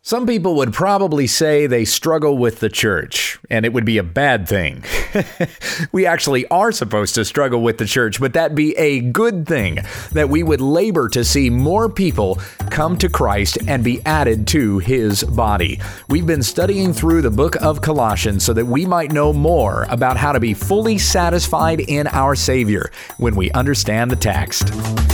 Some people would probably say they struggle with the church, and it would be a bad thing. We actually are supposed to struggle with the church, but that'd be a good thing, that we would labor to see more people come to Christ and be added to his body. We've been studying through the book of Colossians so that we might know more about how to be fully satisfied in our Savior when we understand the text.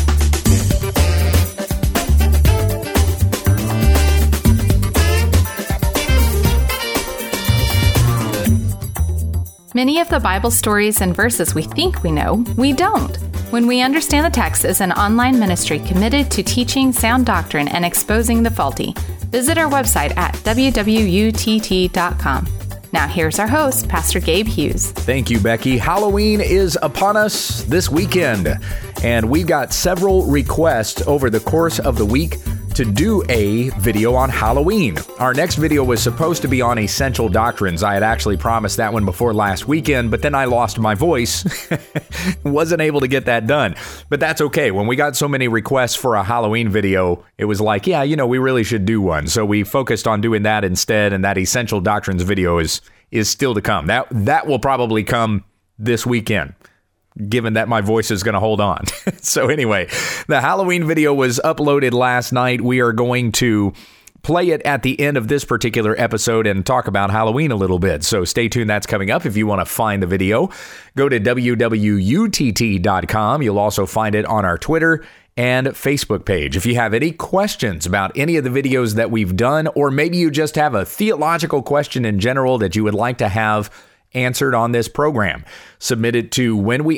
Many of the Bible stories and verses we think we know, we don't. When We Understand the Text is an online ministry committed to teaching sound doctrine and exposing the faulty. Visit our website at www.utt.com. Now here's our host, Pastor Gabe Hughes. Thank you, Becky. Halloween is upon us this weekend, and we got several requests over the course of the week to do a video on Halloween. Our next video was supposed to be on essential doctrines. I had actually promised that one before last weekend, but then I lost my voice. Wasn't able to get that done. But that's okay. When we got so many requests for a Halloween video, it was like, yeah, we really should do one. So we focused on doing that instead, and that essential doctrines video is still to come. That will probably come this weekend, given that my voice is going to hold on. So anyway, the Halloween video was uploaded last night. We are going to play it at the end of this particular episode and talk about Halloween a little bit. So stay tuned. That's coming up. If you want to find the video, go to www.utt.com. You'll also find it on our Twitter and Facebook page. If you have any questions about any of the videos that we've done, or maybe you just have a theological question in general that you would like to have answered on this program, submit it to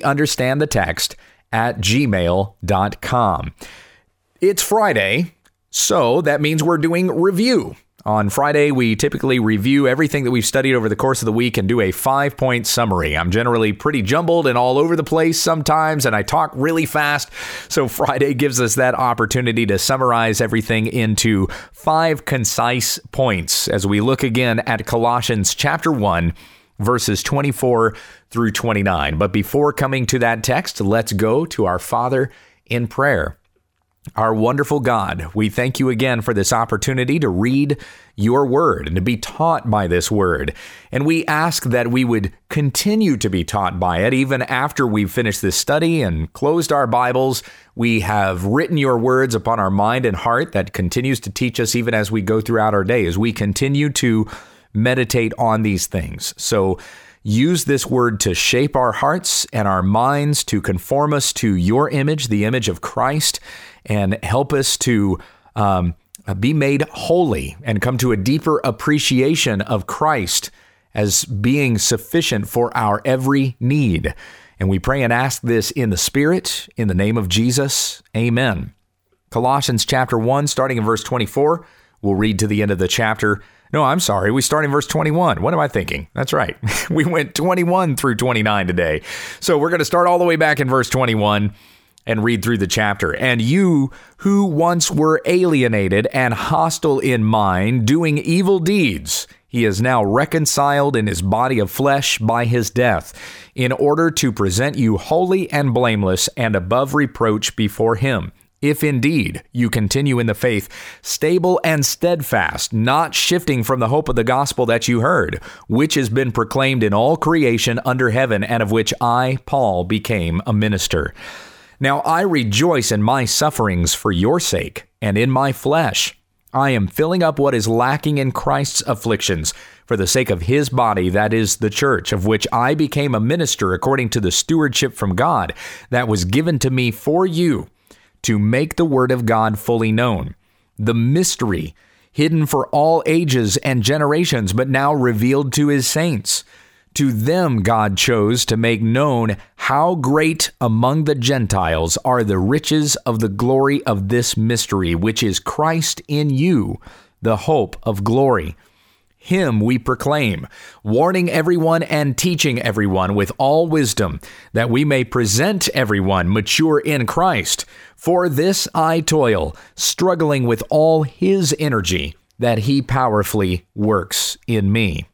whenweunderstandthetext@gmail.com. It's Friday, so that means we're doing review. On Friday, we typically review everything that we've studied over the course of the week and do a 5-point summary. I'm generally pretty jumbled and all over the place sometimes, and I talk really fast. So Friday gives us that opportunity to summarize everything into 5 concise points as we look again at Colossians chapter 1, verses 24 through 29. But before coming to that text, let's go to our Father in prayer. Our wonderful God, we thank you again for this opportunity to read your word and to be taught by this word. And we ask that we would continue to be taught by it even after we've finished this study and closed our Bibles. We have written your words upon our mind and heart that continues to teach us even as we go throughout our day, as we continue to meditate on these things. So use this word to shape our hearts and our minds, to conform us to your image, the image of Christ, and help us to be made holy and come to a deeper appreciation of Christ as being sufficient for our every need. And we pray and ask this in the Spirit, in the name of Jesus. Amen. Colossians chapter 1, starting in verse 24, we'll read to the end of the chapter. No, I'm sorry. We start in verse 21. What am I thinking? That's right. We went 21 through 29 today. So we're going to start all the way back in verse 21 and read through the chapter. And you who once were alienated and hostile in mind, doing evil deeds, he is now reconciled in his body of flesh by his death, in order to present you holy and blameless and above reproach before him. If indeed you continue in the faith, stable and steadfast, not shifting from the hope of the gospel that you heard, which has been proclaimed in all creation under heaven, and of which I, Paul, became a minister. Now I rejoice in my sufferings for your sake, and in my flesh I am filling up what is lacking in Christ's afflictions, for the sake of his body, that is the church, of which I became a minister according to the stewardship from God that was given to me for you, to make the word of God fully known, the mystery hidden for all ages and generations, but now revealed to his saints. To them God chose to make known how great among the Gentiles are the riches of the glory of this mystery, which is Christ in you, the hope of glory. Him we proclaim, warning everyone and teaching everyone with all wisdom, that we may present everyone mature in Christ. For this I toil, struggling with all his energy, that he powerfully works in me.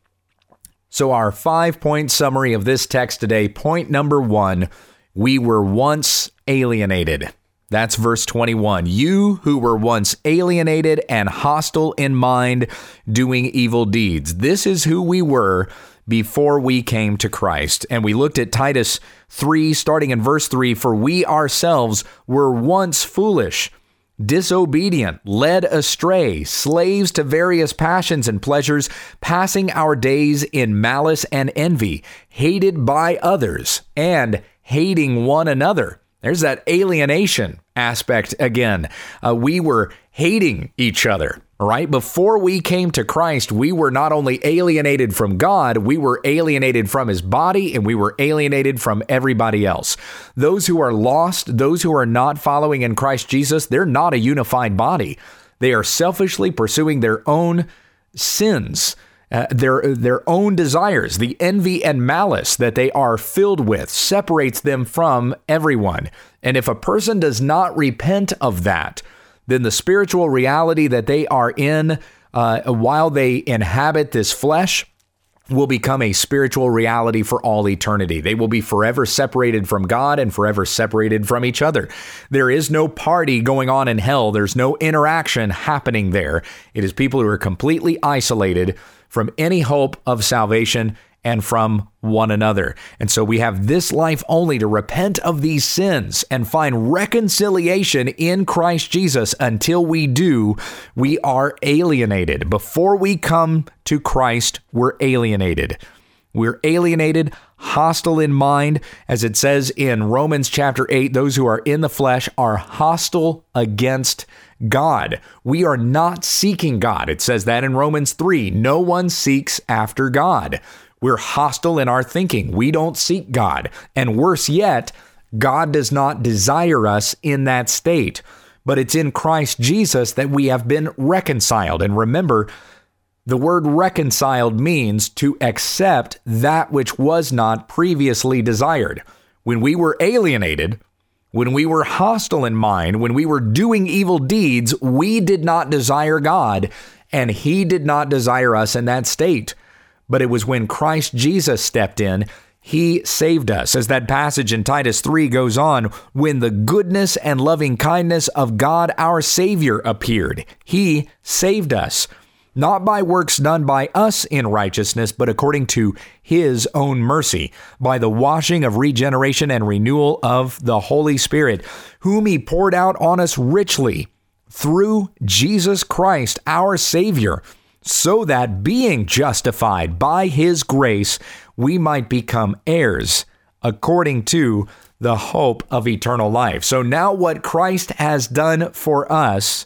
So our 5-point summary of this text today, point number 1, we were once alienated. That's verse 21. You who were once alienated and hostile in mind, doing evil deeds. This is who we were before we came to Christ. And we looked at Titus 3, starting in verse 3, for we ourselves were once foolish, disobedient, led astray, slaves to various passions and pleasures, passing our days in malice and envy, hated by others, and hating one another. There's that alienation aspect again. We were hating each other, right? Before we came to Christ, we were not only alienated from God, we were alienated from his body, and we were alienated from everybody else. Those who are lost, those who are not following in Christ Jesus, they're not a unified body. They are selfishly pursuing their own sins. Their own desires, the envy and malice that they are filled with separates them from everyone. And if a person does not repent of that, then the spiritual reality that they are in while they inhabit this flesh will become a spiritual reality for all eternity. They will be forever separated from God and forever separated from each other. There is no party going on in hell. There's no interaction happening there. It is people who are completely isolated from any hope of salvation and from one another. And so we have this life only to repent of these sins and find reconciliation in Christ Jesus. Until we do, we are alienated. Before we come to Christ, we're alienated. We're alienated, hostile in mind. As it says in Romans chapter 8, those who are in the flesh are hostile against God. We are not seeking God. It says that in Romans 3. No one seeks after God. We're hostile in our thinking. We don't seek God. And worse yet, God does not desire us in that state. But it's in Christ Jesus that we have been reconciled. And remember, the word reconciled means to accept that which was not previously desired. When we were alienated, when we were hostile in mind, when we were doing evil deeds, we did not desire God, and he did not desire us in that state. But it was when Christ Jesus stepped in, he saved us. As that passage in Titus 3 goes on, when the goodness and loving kindness of God our Savior appeared, he saved us. Not by works done by us in righteousness, but according to his own mercy, by the washing of regeneration and renewal of the Holy Spirit, whom he poured out on us richly through Jesus Christ, our Savior, so that being justified by his grace, we might become heirs according to the hope of eternal life. So now what Christ has done for us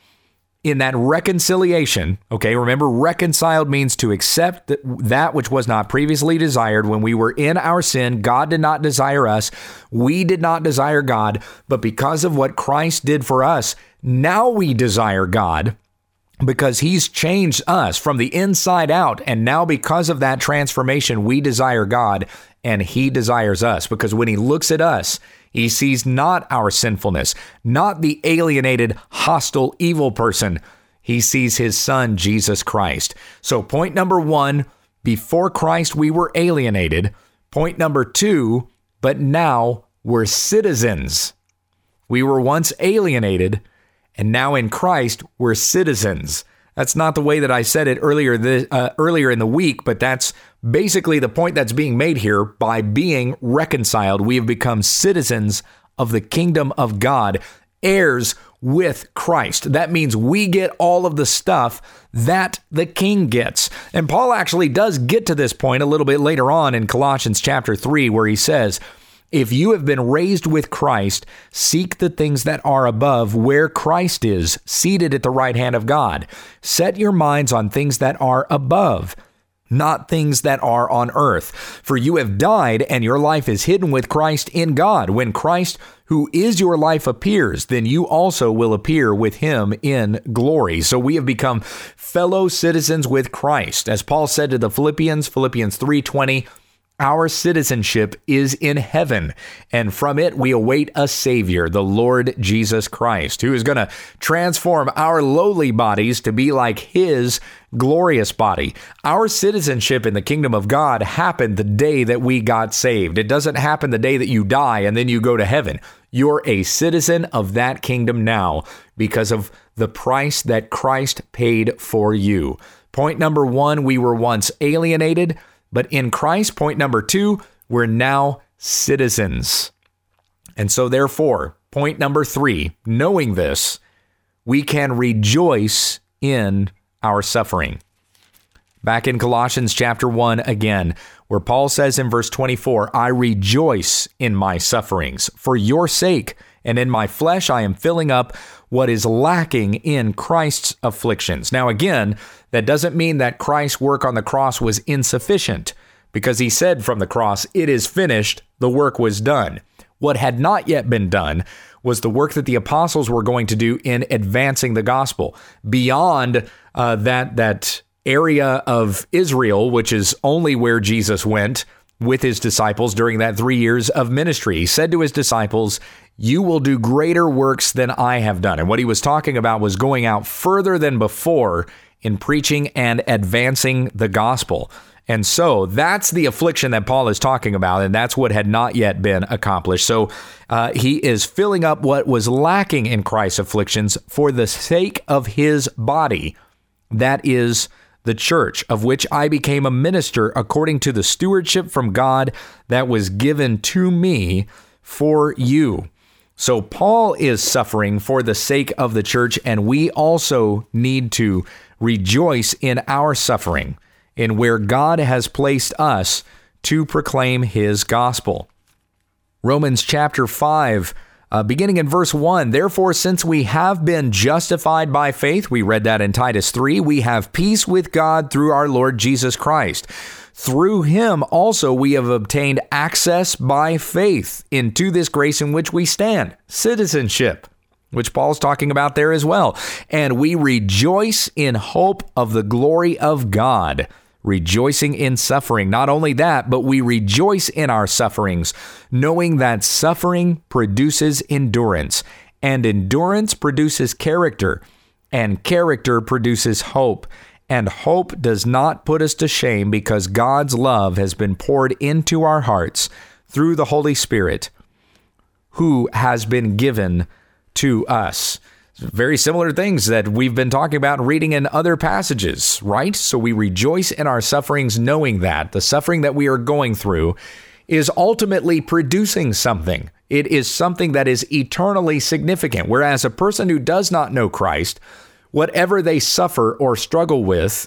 in that reconciliation, okay, remember, reconciled means to accept that which was not previously desired. When we were in our sin, God did not desire us. We did not desire God. But because of what Christ did for us, now we desire God because he's changed us from the inside out. And now because of that transformation, we desire God and he desires us, because when he looks at us, he sees not our sinfulness, not the alienated, hostile, evil person. He sees his son, Jesus Christ. So point number 1, before Christ, we were alienated. Point number 2, but now we're citizens. We were once alienated, and now in Christ, we're citizens. That's not the way that I said it earlier in the week, but that's basically the point that's being made here. By being reconciled, we have become citizens of the kingdom of God, heirs with Christ. That means we get all of the stuff that the king gets. And Paul actually does get to this point a little bit later on in Colossians chapter 3, where he says, if you have been raised with Christ, seek the things that are above, where Christ is, seated at the right hand of God. Set your minds on things that are above, not things that are on earth. For you have died, and your life is hidden with Christ in God. When Christ, who is your life, appears, then you also will appear with him in glory. So we have become fellow citizens with Christ. As Paul said to the Philippians 3:20, our citizenship is in heaven, and from it we await a Savior, the Lord Jesus Christ, who is going to transform our lowly bodies to be like his glorious body. Our citizenship in the kingdom of God happened the day that we got saved. It doesn't happen the day that you die and then you go to heaven. You're a citizen of that kingdom now because of the price that Christ paid for you. Point number 1, we were once alienated, but in Christ. Point number 2, we're now citizens. And so therefore, point number 3, knowing this, we can rejoice in our suffering. Back in Colossians chapter 1 again, where Paul says in verse 24, I rejoice in my sufferings for your sake, and in my flesh I am filling up what is lacking in Christ's afflictions. Now again, that doesn't mean that Christ's work on the cross was insufficient, because he said from the cross, it is finished, the work was done. What had not yet been done was the work that the apostles were going to do in advancing the gospel beyond that area of Israel, which is only where Jesus went with his disciples during that 3 years of ministry. He said to his disciples, you will do greater works than I have done. And what he was talking about was going out further than before in preaching and advancing the gospel. And so that's the affliction that Paul is talking about, and that's what had not yet been accomplished. So he is filling up what was lacking in Christ's afflictions for the sake of his body, that is the church, of which I became a minister according to the stewardship from God that was given to me for you. So Paul is suffering for the sake of the church, and we also need to rejoice in our suffering, in where God has placed us to proclaim his gospel. Romans chapter 5, beginning in verse 1, therefore, since we have been justified by faith, we read that in Titus 3, we have peace with God through our Lord Jesus Christ. Through him also we have obtained access by faith into this grace in which we stand, citizenship, which Paul's talking about there as well. And we rejoice in hope of the glory of God, rejoicing in suffering. Not only that, but we rejoice in our sufferings, knowing that suffering produces endurance, and endurance produces character, and character produces hope. And hope does not put us to shame, because God's love has been poured into our hearts through the Holy Spirit, who has been given to us. Very similar things that we've been talking about and reading in other passages, right? So we rejoice in our sufferings, knowing that the suffering that we are going through is ultimately producing something. It is something that is eternally significant. Whereas a person who does not know Christ, whatever they suffer or struggle with,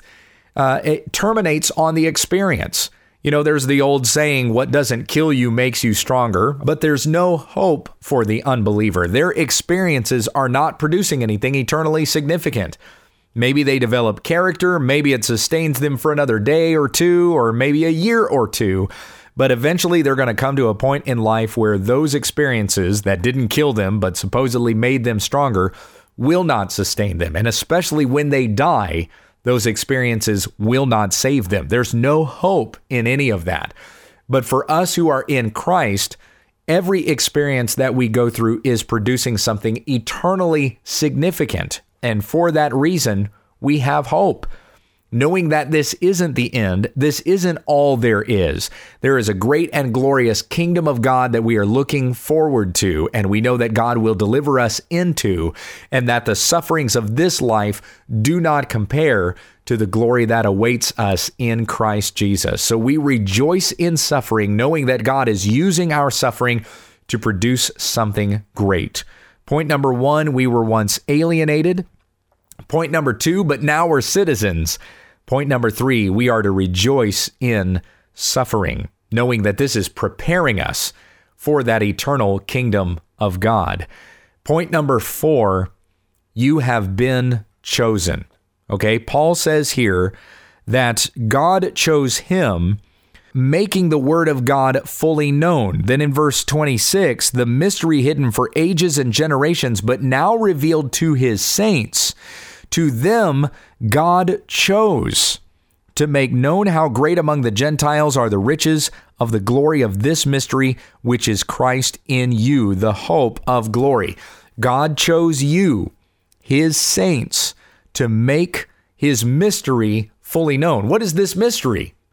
it terminates on the experience. You know, there's the old saying, what doesn't kill you makes you stronger, but there's no hope for the unbeliever. Their experiences are not producing anything eternally significant. Maybe they develop character, maybe it sustains them for another day or two, or maybe a year or two, but eventually they're going to come to a point in life where those experiences that didn't kill them, but supposedly made them stronger, will not sustain them. And especially when they die, those experiences will not save them. There's no hope in any of that. But for us who are in Christ, every experience that we go through is producing something eternally significant. And for that reason, we have hope, knowing that this isn't the end. This isn't all there is. There is a great and glorious kingdom of God that we are looking forward to, and we know that God will deliver us into, and that the sufferings of this life do not compare to the glory that awaits us in Christ Jesus. So we rejoice in suffering, knowing that God is using our suffering to produce something great. Point number 1, we were once alienated. Point number 2, but now we're citizens. Point number 3, we are to rejoice in suffering, knowing that this is preparing us for that eternal kingdom of God. Point number 4, you have been chosen. Okay, Paul says here that God chose him, making the word of God fully known. Then in verse 26, the mystery hidden for ages and generations, but now revealed to his saints. To them, God chose to make known how great among the Gentiles are the riches of the glory of this mystery, which is Christ in you, the hope of glory. God chose you, his saints, to make his mystery fully known. What is this mystery?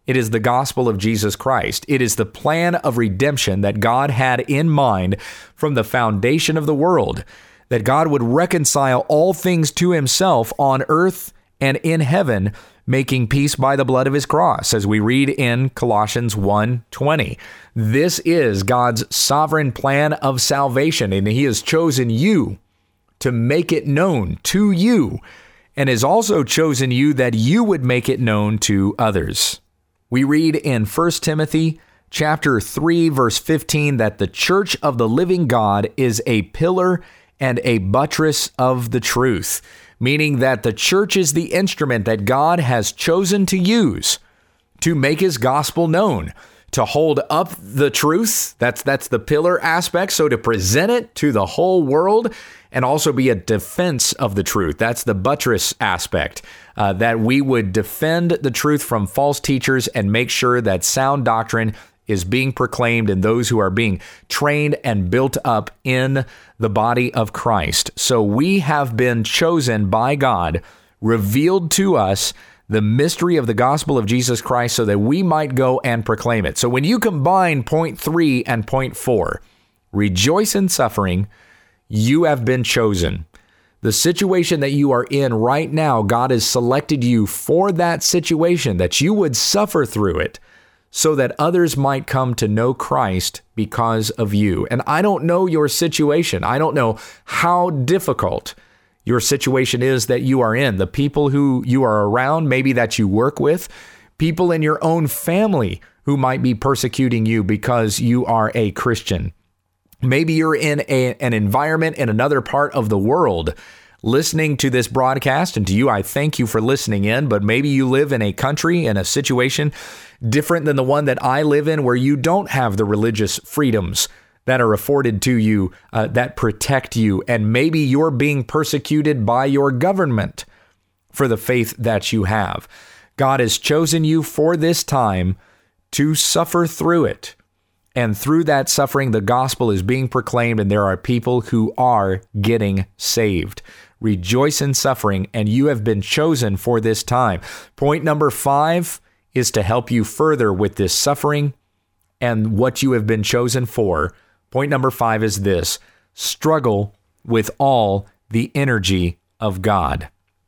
It is the gospel of Jesus Christ. It is the plan of redemption that God had in mind from the foundation of the world, that God would reconcile all things to himself on earth and in heaven, making peace by the blood of his cross, as we read in Colossians 1:20. This is God's sovereign plan of salvation, and he has chosen you to make it known to you, and has also chosen you that you would make it known to others. We read in 1 Timothy chapter 3, verse 15, that the church of the living God is a pillar and a buttress of the truth, meaning that the church is the instrument that God has chosen to use to make his gospel known, to hold up the truth. That's the pillar aspect. So to present it to the whole world and also be a defense of the truth. That's the buttress aspect, that we would defend the truth from false teachers and make sure that sound doctrine is being proclaimed and those who are being trained and built up in the body of Christ. So we have been chosen by God, revealed to us the mystery of the gospel of Jesus Christ so that we might go and proclaim it. So when you combine point 3 and point 4, rejoice in suffering, you have been chosen. The situation that you are in right now, God has selected you for that situation, that you would suffer through it so that others might come to know Christ because of you. And I don't know your situation. I don't know how difficult your situation is that you are in. The people who you are around, maybe that you work with, people in your own family who might be persecuting you because you are a Christian. Maybe you're in an environment in another part of the world listening to this broadcast, and to you, I thank you for listening in, but maybe you live in a country, in a situation different than the one that I live in, where you don't have the religious freedoms that are afforded to you, that protect you, and maybe you're being persecuted by your government for the faith that you have. God has chosen you for this time to suffer through it. And through that suffering, the gospel is being proclaimed, and there are people who are getting saved. Rejoice in suffering, and you have been chosen for this time. Point number 5 is to help you further with this suffering and what you have been chosen for. Point number 5 is this: struggle with all the energy of God.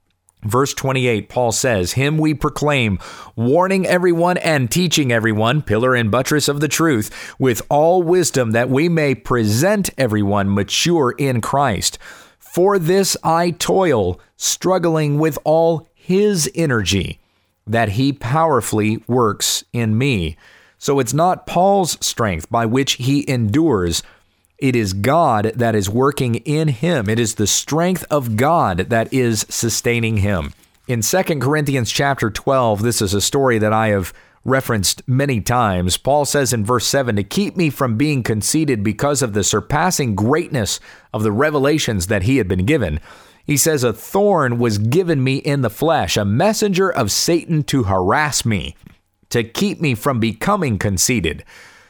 Verse 28, Paul says, "Him we proclaim, warning everyone and teaching everyone, pillar and buttress of the truth, with all wisdom, that we may present everyone mature in Christ. For this I toil, struggling with all his energy, that he powerfully works in me." So it's not Paul's strength by which he endures. It is God that is working in him. It is the strength of God that is sustaining him. In 2 Corinthians chapter 12, this is a story that I have referenced many times. Paul says in verse 7, "To keep me from being conceited because of the surpassing greatness of the revelations that he had been given," he says, "a thorn was given me in the flesh, a messenger of Satan to harass me, to keep me from becoming conceited.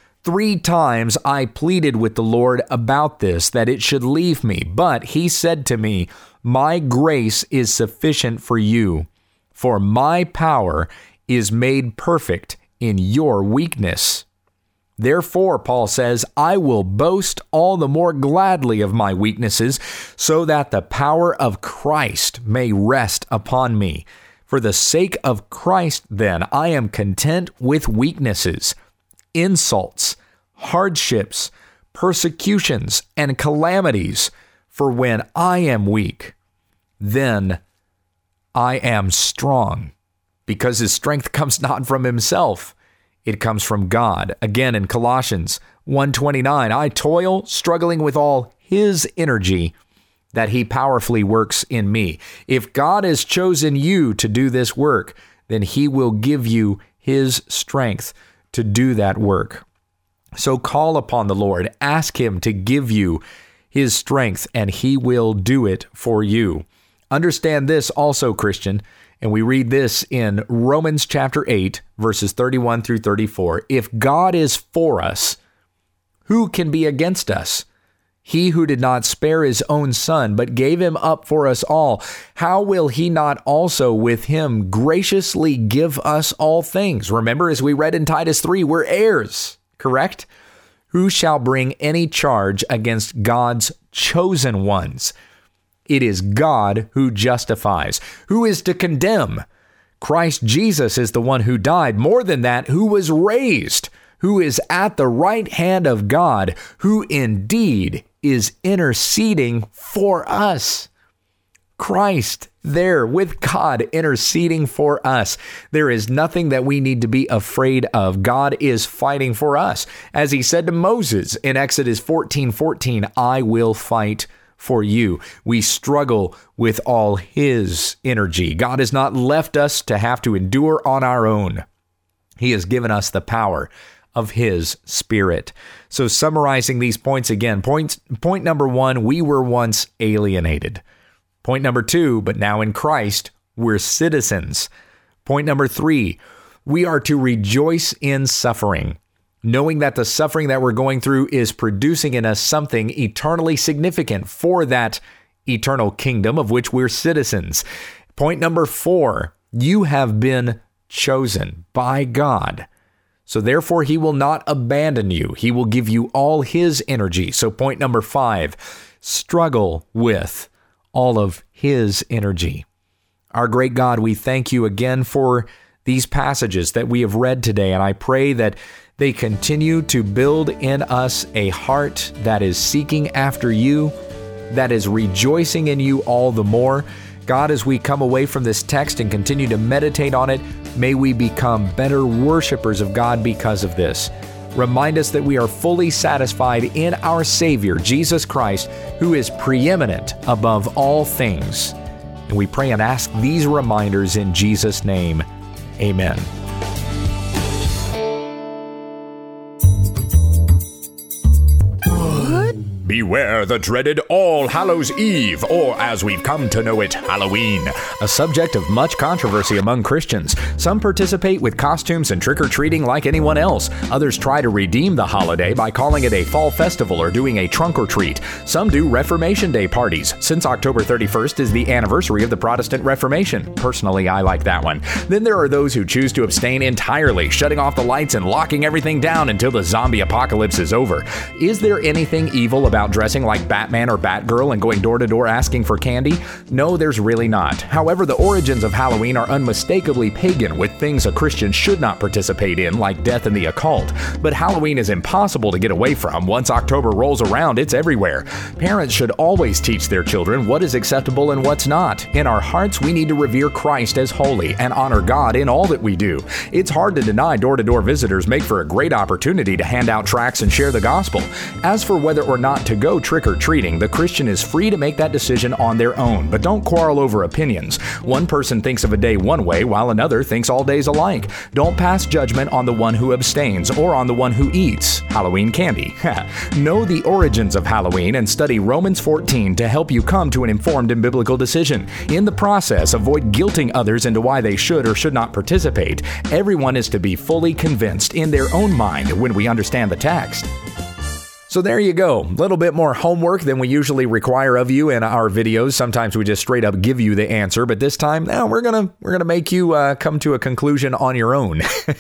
3 times I pleaded with the Lord about this, that it should leave me. But he said to me, 'My grace is sufficient for you, for my power is made perfect in your weakness.' Therefore," Paul says, "I will boast all the more gladly of my weaknesses, so that the power of Christ may rest upon me. For the sake of Christ, then, I am content with weaknesses, insults, hardships, persecutions, and calamities. For when I am weak, then I am strong." Because his strength comes not from himself, it comes from God. Again, in Colossians 1:29, "I toil, struggling with all his energy, that he powerfully works in me." If God has chosen you to do this work, then he will give you his strength to do that work. So call upon the Lord, ask him to give you his strength, and he will do it for you. Understand this also, Christian, and we read this in Romans chapter 8, verses 31 through 34. "If God is for us, who can be against us? He who did not spare his own son, but gave him up for us all, how will he not also with him graciously give us all things? Remember, as we read in Titus 3, we're heirs, correct? Who shall bring any charge against God's chosen ones? It is God who justifies. Who is to condemn? Christ Jesus is the one who died. More than that, who was raised, who is at the right hand of God, who indeed is interceding for us. Christ there with God interceding for us. There is nothing that we need to be afraid of. God is fighting for us. As he said to Moses in Exodus 14:14, I will fight for you. We struggle with all his energy. God has not left us to have to endure on our own. He has given us the power of his Spirit. So summarizing these points again, point number 1, we were once alienated. Point number 2, but now in Christ, we're citizens. Point number 3, we are to rejoice in suffering, knowing that the suffering that we're going through is producing in us something eternally significant for that eternal kingdom of which we're citizens. Point number 4, you have been chosen by God. So therefore, he will not abandon you. He will give you all his energy. So point number 5, struggle with all of his energy. Our great God, we thank you again for these passages that we have read today, and I pray that they continue to build in us a heart that is seeking after you, that is rejoicing in you all the more. God, as we come away from this text and continue to meditate on it, may we become better worshipers of God because of this. Remind us that we are fully satisfied in our Savior, Jesus Christ, who is preeminent above all things. And we pray and ask these reminders in Jesus' name. Amen. Beware the dreaded All Hallows Eve, or as we've come to know it, Halloween, a subject of much controversy among Christians. Some participate with costumes and trick-or-treating like anyone else. Others try to redeem the holiday by calling it a fall festival or doing a trunk-or-treat. Some do Reformation Day parties, since October 31st is the anniversary of the Protestant Reformation. Personally, I like that one. Then there are those who choose to abstain entirely, shutting off the lights and locking everything down until the zombie apocalypse is over. Is there anything evil about dressing like Batman or Batgirl and going door to door asking for candy? No, there's really not. However, the origins of Halloween are unmistakably pagan, with things a Christian should not participate in, like death and the occult. But Halloween is impossible to get away from. Once October rolls around, it's everywhere. Parents should always teach their children what is acceptable and what's not. In our hearts, we need to revere Christ as holy and honor God in all that we do. It's hard to deny door-to-door visitors make for a great opportunity to hand out tracts and share the gospel. As for whether or not to go trick-or-treating, the Christian is free to make that decision on their own, but don't quarrel over opinions. One person thinks of a day one way while another thinks all days alike. Don't pass judgment on the one who abstains or on the one who eats Halloween candy. Know the origins of Halloween and study Romans 14 to help you come to an informed and biblical decision. In the process, avoid guilting others into why they should or should not participate. Everyone is to be fully convinced in their own mind when we understand the text. So there you go. A little bit more homework than we usually require of you in our videos. Sometimes we just straight up give you the answer, but this time, we're gonna make you come to a conclusion on your own.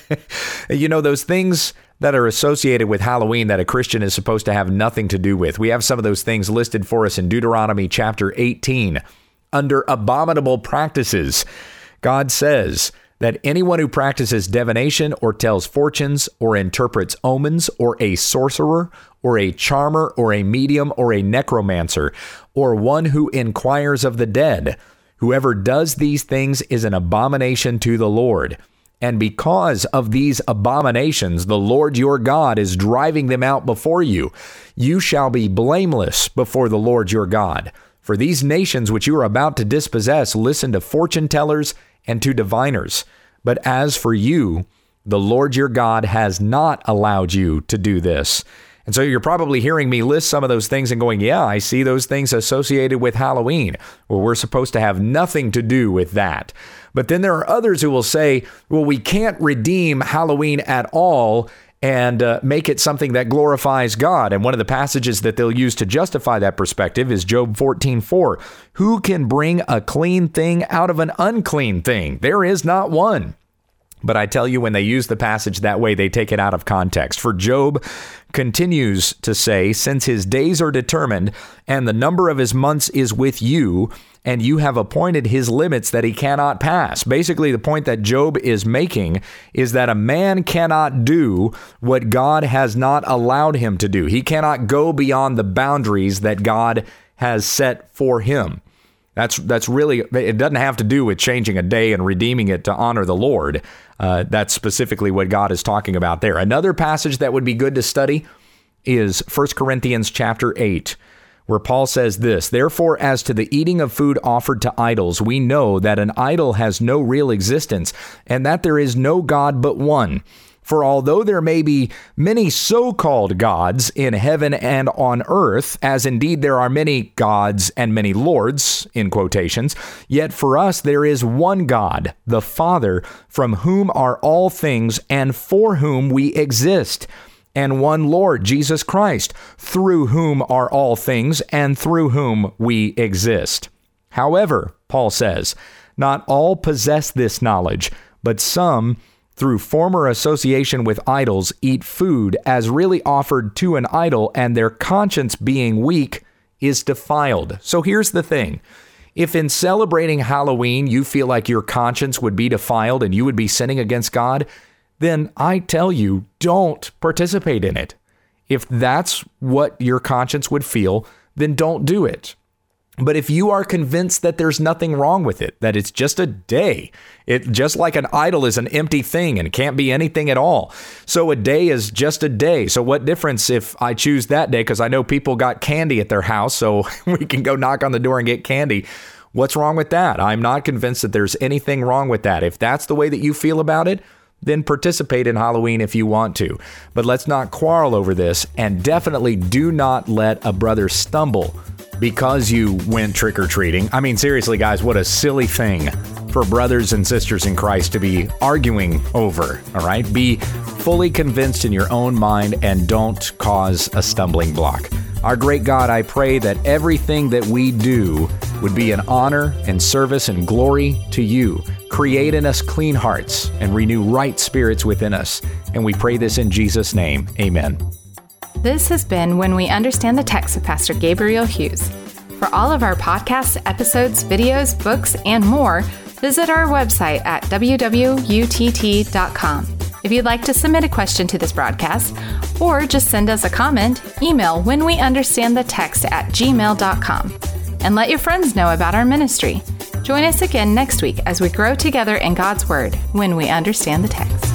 You know, those things that are associated with Halloween that a Christian is supposed to have nothing to do with. We have some of those things listed for us in Deuteronomy chapter 18. Under abominable practices, God says that anyone who practices divination or tells fortunes or interprets omens or a sorcerer or a charmer or a medium or a necromancer or one who inquires of the dead, whoever does these things is an abomination to the Lord. And because of these abominations, the Lord your God is driving them out before you. You shall be blameless before the Lord your God. For these nations which you are about to dispossess listen to fortune tellers and to diviners. But as for you, the Lord your God has not allowed you to do this. And so you're probably hearing me list some of those things and going, yeah, I see those things associated with Halloween, where we're supposed to have nothing to do with that. But then there are others who will say, well, we can't redeem Halloween at all, and make it something that glorifies God. And one of the passages that they'll use to justify that perspective is Job 14:4. Who can bring a clean thing out of an unclean thing? There is not one. But I tell you, when they use the passage that way, they take it out of context. For Job continues to say, since his days are determined and the number of his months is with you, and you have appointed his limits that he cannot pass. Basically, the point that Job is making is that a man cannot do what God has not allowed him to do. He cannot go beyond the boundaries that God has set for him. That's really, it doesn't have to do with changing a day and redeeming it to honor the Lord. That's specifically what God is talking about there. Another passage that would be good to study is 1 Corinthians chapter 8, where Paul says this, therefore, as to the eating of food offered to idols, we know that an idol has no real existence, and that there is no God but one. For although there may be many so-called gods in heaven and on earth, as indeed there are many gods and many lords, in quotations, yet for us there is one God, the Father, from whom are all things and for whom we exist, and one Lord, Jesus Christ, through whom are all things and through whom we exist. However, Paul says, not all possess this knowledge, but some, through former association with idols, eat food as really offered to an idol, and their conscience being weak is defiled. So here's the thing. If in celebrating Halloween you feel like your conscience would be defiled and you would be sinning against God, then I tell you, don't participate in it. If that's what your conscience would feel, then don't do it. But if you are convinced that there's nothing wrong with it, that it's just a day, it just like an idol is an empty thing and can't be anything at all. So a day is just a day. So what difference if I choose that day? Because I know people got candy at their house, so we can go knock on the door and get candy. What's wrong with that? I'm not convinced that there's anything wrong with that. If that's the way that you feel about it, then participate in Halloween if you want to. But let's not quarrel over this, and definitely do not let a brother stumble because you went trick-or-treating. I mean, seriously, guys, what a silly thing for brothers and sisters in Christ to be arguing over, all right? Be fully convinced in your own mind and don't cause a stumbling block. Our great God, I pray that everything that we do would be an honor and service and glory to you. Create in us clean hearts and renew right spirits within us. And we pray this in Jesus' name. Amen. This has been When We Understand the Text with Pastor Gabriel Hughes. For all of our podcasts, episodes, videos, books, and more, visit our website at www.utt.com. If you'd like to submit a question to this broadcast, or just send us a comment, email whenweunderstandthetext@gmail.com. And let your friends know about our ministry. Join us again next week as we grow together in God's Word when we understand the text.